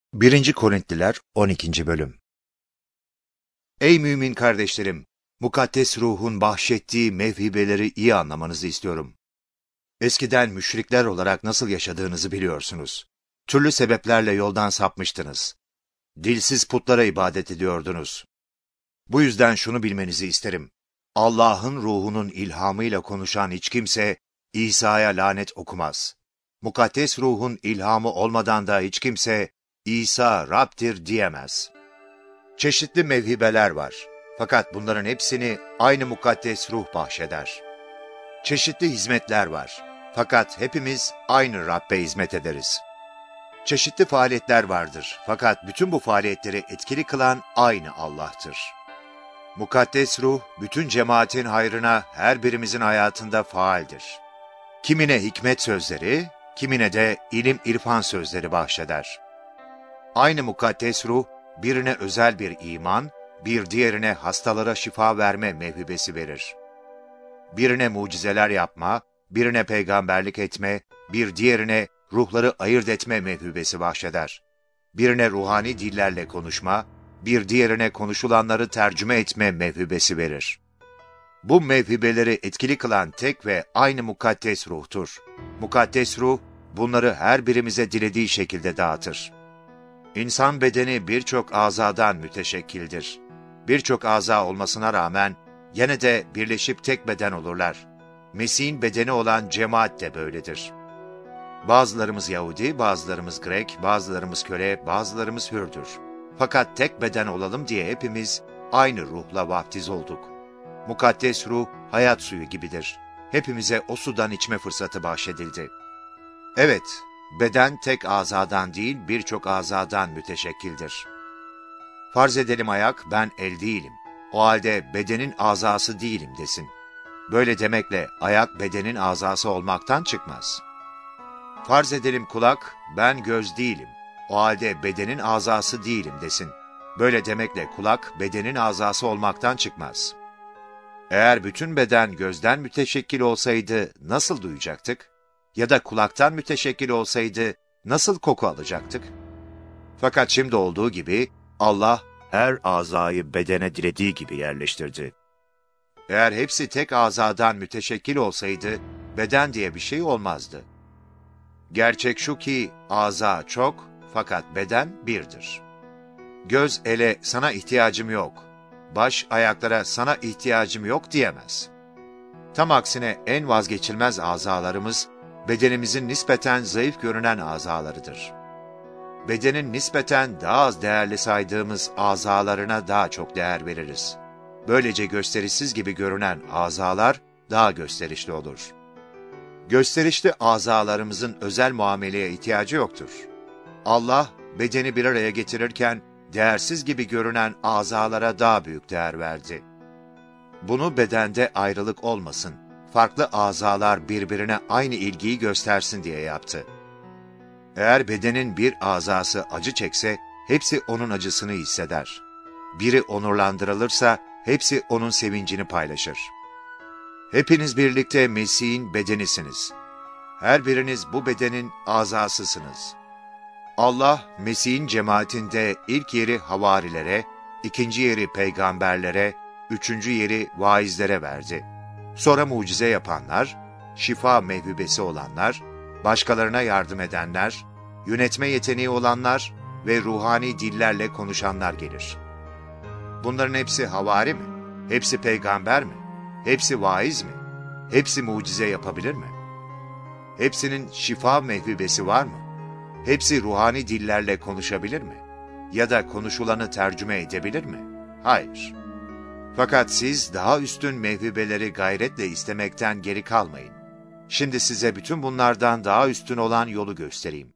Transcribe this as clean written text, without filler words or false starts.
1. Korintliler 12. Bölüm. Ey mümin kardeşlerim! Mukaddes ruhun bahşettiği mevhibeleri iyi anlamanızı istiyorum. Eskiden müşrikler olarak nasıl yaşadığınızı biliyorsunuz. Türlü sebeplerle yoldan sapmıştınız. Dilsiz putlara ibadet ediyordunuz. Bu yüzden şunu bilmenizi isterim. Allah'ın ruhunun ilhamıyla konuşan hiç kimse İsa'ya lanet okumaz. Mukaddes ruhun ilhamı olmadan da hiç kimse İsa Rab'dir diyemez. Çeşitli mevhibeler var. Fakat bunların hepsini aynı mukaddes ruh bahşeder. Çeşitli hizmetler var. Fakat hepimiz aynı Rab'be hizmet ederiz. Çeşitli faaliyetler vardır. Fakat bütün bu faaliyetleri etkili kılan aynı Allah'tır. Mukaddes ruh, bütün cemaatin hayrına her birimizin hayatında faaldir. Kimine hikmet sözleri, kimine de ilim irfan sözleri bahşeder. Aynı mukaddes ruh, birine özel bir iman, bir diğerine hastalara şifa verme mevhibesi verir. Birine mucizeler yapma, birine peygamberlik etme, bir diğerine ruhları ayırt etme mevhibesi bahşeder. Birine ruhani dillerle konuşma, bir diğerine konuşulanları tercüme etme mevhibesi verir. Bu mevhibeleri etkili kılan tek ve aynı mukaddes ruhtur. Mukaddes ruh, bunları her birimize dilediği şekilde dağıtır. İnsan bedeni birçok azadan müteşekkildir. Birçok aza olmasına rağmen gene de birleşip tek beden olurlar. Mesih'in bedeni olan cemaat de böyledir. Bazılarımız Yahudi, bazılarımız Grek, bazılarımız köle, bazılarımız hürdür. Fakat tek beden olalım diye hepimiz aynı ruhla vaftiz olduk. Mukaddes ruh hayat suyu gibidir. Hepimize o sudan içme fırsatı bahşedildi. Evet, beden tek azadan değil birçok azadan müteşekkildir. Farz edelim ayak, ben el değilim. O halde bedenin azası değilim desin. Böyle demekle ayak bedenin azası olmaktan çıkmaz. Farz edelim kulak, ben göz değilim. O halde bedenin azası değilim desin. Böyle demekle kulak bedenin azası olmaktan çıkmaz. Eğer bütün beden gözden müteşekkil olsaydı nasıl duyacaktık? Ya da kulaktan müteşekkil olsaydı nasıl koku alacaktık? Fakat şimdi olduğu gibi Allah her azayı bedene dilediği gibi yerleştirdi. Eğer hepsi tek azadan müteşekkil olsaydı beden diye bir şey olmazdı. Gerçek şu ki aza çok fakat beden birdir. Göz ele sana ihtiyacım yok, baş ayaklara sana ihtiyacım yok diyemez. Tam aksine en vazgeçilmez azalarımız bedenimizin nispeten zayıf görünen azalarıdır. Bedenin nispeten daha az değerli saydığımız azalarına daha çok değer veririz. Böylece gösterişsiz gibi görünen azalar daha gösterişli olur. Gösterişli azalarımızın özel muameleye ihtiyacı yoktur. Allah, bedeni bir araya getirirken değersiz gibi görünen azalara daha büyük değer verdi. Bunu bedende ayrılık olmasın, farklı azalar birbirine aynı ilgiyi göstersin diye yaptı. Eğer bedenin bir azası acı çekse, hepsi onun acısını hisseder. Biri onurlandırılırsa, hepsi onun sevincini paylaşır. Hepiniz birlikte Mesih'in bedenisiniz. Her biriniz bu bedenin azasısınız. Allah, Mesih'in cemaatinde ilk yeri havarilere, ikinci yeri peygamberlere, üçüncü yeri vaizlere verdi. Sonra mucize yapanlar, şifa mevhibesi olanlar, başkalarına yardım edenler, yönetme yeteneği olanlar ve ruhani dillerle konuşanlar gelir. Bunların hepsi havari mi? Hepsi peygamber mi? Hepsi vaiz mi? Hepsi mucize yapabilir mi? Hepsinin şifa mevhibesi var mı? Hepsi ruhani dillerle konuşabilir mi? Ya da konuşulanı tercüme edebilir mi? Hayır. Fakat siz daha üstün mevhibeleri gayretle istemekten geri kalmayın. Şimdi size bütün bunlardan daha üstün olan yolu göstereyim.